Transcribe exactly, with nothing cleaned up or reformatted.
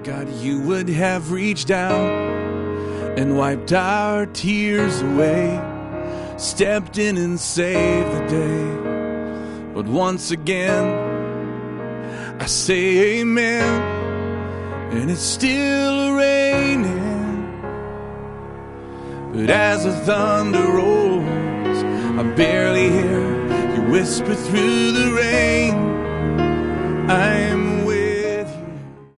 God, you would have reached out and wiped our tears away, stepped in and saved the day. But once again, I say amen, and it's still raining. But as the thunder rolls, I barely hear you whisper through the rain.